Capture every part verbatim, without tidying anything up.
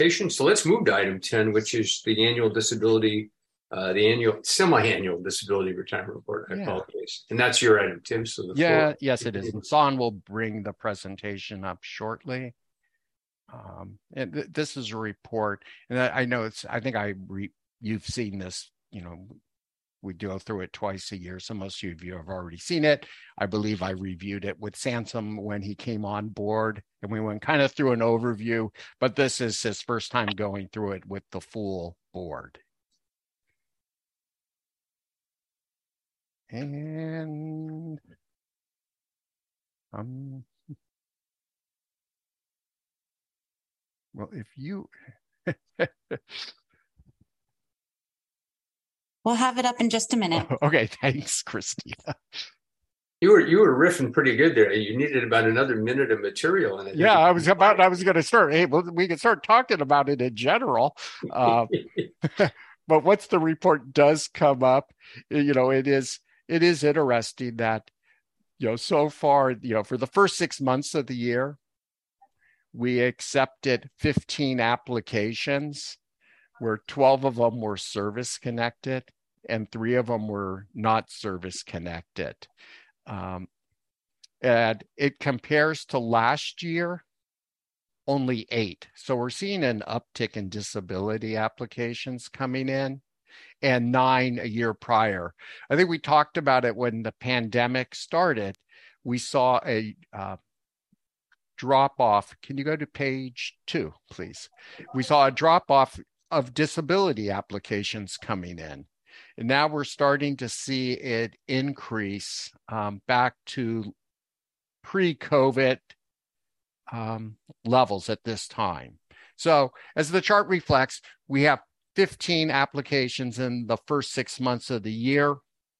So let's move to item ten, which is the annual disability, uh, the annual semi-annual disability retirement report. I Yeah. apologize. And that's your item, Tim. So the Yeah, floor. yes, it is. And Son will bring the presentation up shortly. Um, and th this is a report, and I, I know it's, I think I re you've seen this, you know, we go through it twice a year, so most of you have already seen it. I believe I reviewed it with Sansom when he came on board, and we went kind of through an overview, but this is his first time going through it with the full board. And um, well, if you We'll have it up in just a minute. Okay, thanks, Christina. You were you were riffing pretty good there. You needed about another minute of material in it. Yeah, I was about I was going to start. Hey, well, we can start talking about it in general. Uh, but once the report does come up, you know, it is it is interesting that, you know, so far, you know, for the first six months of the year, we accepted fifteen applications, where twelve of them were service connected and three of them were not service connected. Um, and it compares to last year, only eight. So we're seeing an uptick in disability applications coming in, and nine a year prior. I think we talked about it when the pandemic started. We saw a uh, drop off. Can you go to page two, please? We saw a drop off of disability applications coming in. And now we're starting to see it increase um, back to pre-COVID um, levels at this time. So as the chart reflects, we have fifteen applications in the first six months of the year.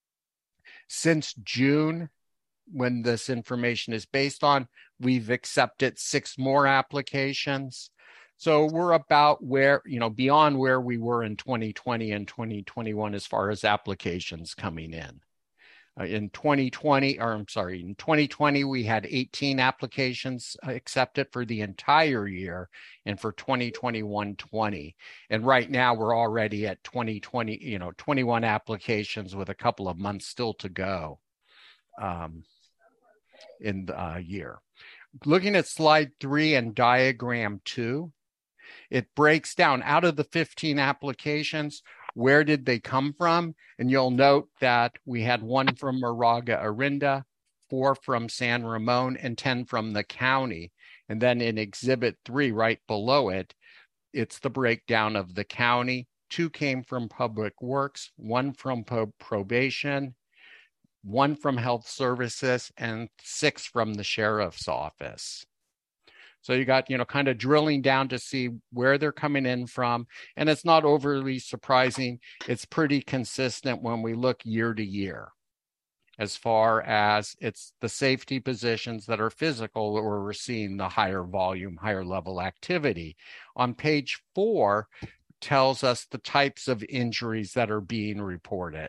Since June, when this information is based on, we've accepted six more applications. So we're about where, you know, beyond where we were in twenty twenty and twenty twenty-one as far as applications coming in. Uh, in twenty twenty, or I'm sorry, in twenty twenty, we had eighteen applications accepted for the entire year, and for twenty twenty-one, twenty. And right now we're already at twenty twenty, you know, twenty-one applications with a couple of months still to go um, in the uh, year. Looking at slide three and diagram two, it breaks down out of the fifteen applications, where did they come from? And you'll note that we had one from Moraga Orinda, four from San Ramon, and ten from the county. And then in exhibit three, right below it, it's the breakdown of the county. Two came from Public Works, one from probation, one from Health Services, and six from the Sheriff's Office. So you got, you know, kind of drilling down to see where they're coming in from. And it's not overly surprising. It's pretty consistent when we look year to year, as far as it's the safety positions that are physical where we're seeing the higher volume, higher level activity. On page four tells us the types of injuries that are being reported.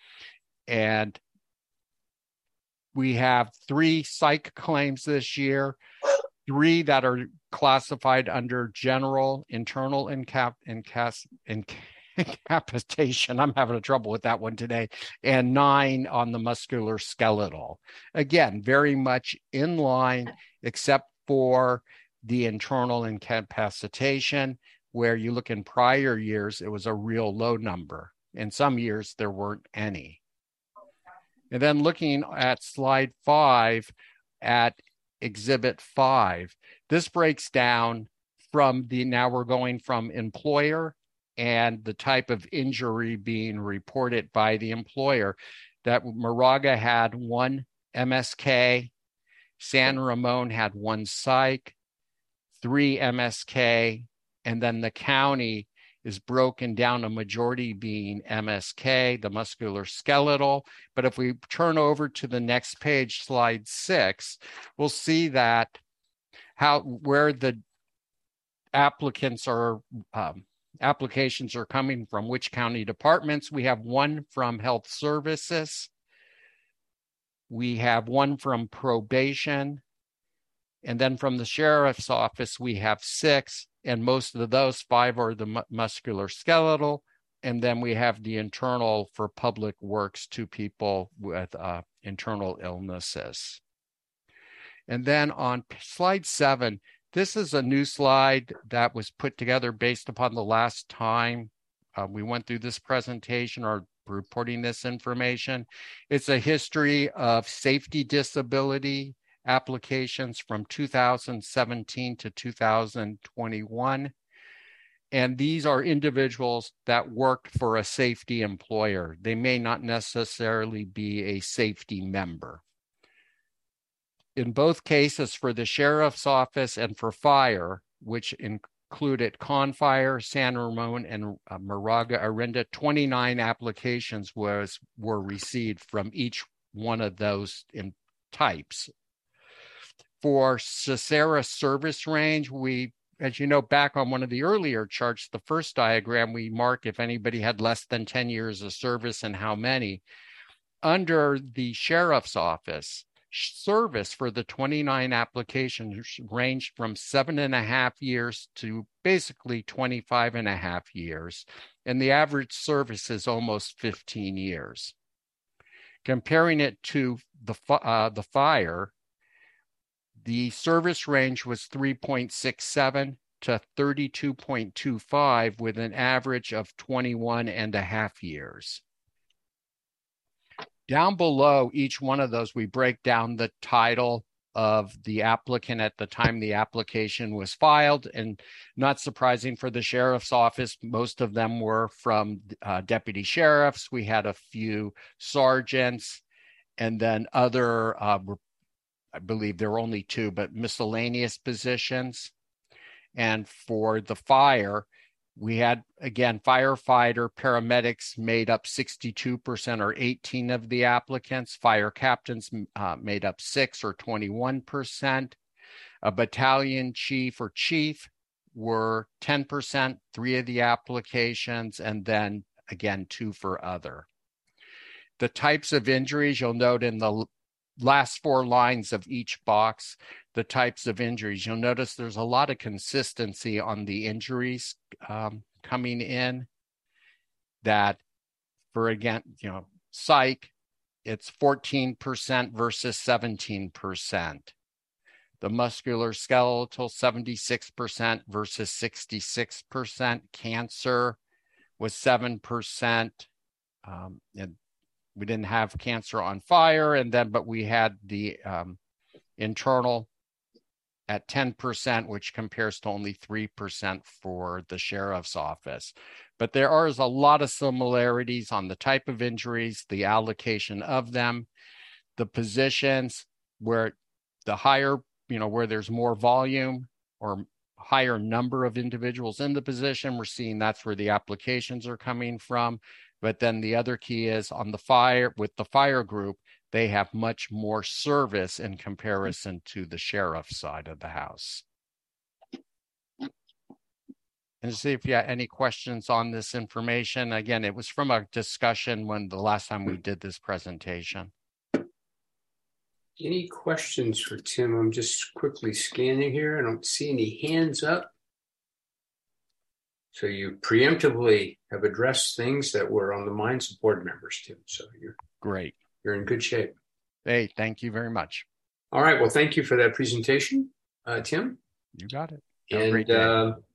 And we have three psych claims this year, three that are classified under general internal incap, incas, inc, incapacitation. I'm having a trouble with that one today. And nine on the musculoskeletal. Again, very much in line, except for the internal incapacitation, where you look in prior years, it was a real low number. In some years, there weren't any. And then looking at slide five at exhibit five, this breaks down from the, now we're going from employer and the type of injury being reported by the employer. That Moraga had one M S K, San Ramon had one psych, three M S K, and then the county is broken down, a majority being M S K, the musculoskeletal. But if we turn over to the next page, slide six, we'll see that how where the applicants are, um, applications are coming from, which county departments. We have one from Health Services. We have one from probation, And then from the sheriff's office, we have six, and most of those five are the mu- musculoskeletal. And then we have the internal for public works, two people with uh, internal illnesses. And then on slide seven, this is a new slide that was put together based upon the last time uh, we went through this presentation or reporting this information. It's a history of safety disability applications from two thousand seventeen to two thousand twenty-one. And these are individuals that worked for a safety employer. They may not necessarily be a safety member. In both cases, for the sheriff's office and for fire, which included Confire, San Ramon, and uh, Moraga Orinda, twenty-nine applications was, were received from each one of those in types. For CESARA service range, we, as you know, back on one of the earlier charts, the first diagram, we mark if anybody had less than ten years of service and how many. Under the sheriff's office, service for the twenty-nine applications ranged from seven and a half years to basically twenty-five and a half years. And the average service is almost fifteen years. Comparing it to the, uh, the fire, the service range was three point six seven to thirty-two point two five with an average of twenty-one and a half years. Down below each one of those, we break down the title of the applicant at the time the application was filed. And not surprising for the sheriff's office, most of them were from uh, deputy sheriffs. We had a few sergeants and then other, uh, I believe there were only two, but miscellaneous positions. And for the fire, we had, again, firefighter, paramedics made up sixty-two percent or eighteen of the applicants. Fire captains uh, made up six or twenty-one percent. A battalion chief or chief were ten percent, three of the applications, and then, again, two for other. The types of injuries, you'll note in the last four lines of each box, the types of injuries. You'll notice there's a lot of consistency on the injuries um, coming in. That for, again, you know, psych, it's fourteen percent versus seventeen percent. The musculoskeletal, seventy-six percent versus sixty-six percent. Cancer was seven percent. Um, and we didn't have cancer on fire, and then, but we had the um, internal at ten percent, which compares to only three percent for the sheriff's office. But there are a lot of similarities on the type of injuries, the allocation of them, the positions where the higher, you know, where there's more volume or higher number of individuals in the position, we're seeing that's where the applications are coming from. But then the other key is on the fire, with the fire group, they have much more service in comparison to the sheriff's side of the house. And see if you have any questions on this information. Again, it was from a discussion when the last time we did this presentation. Any questions for Tim? I'm just quickly scanning here. I don't see any hands up. So you preemptively have addressed things that were on the minds of board members, Tim. So you're great. You're in good shape. Hey, thank you very much. All right. Well, thank you for that presentation, uh, Tim. You got it. Have and uh,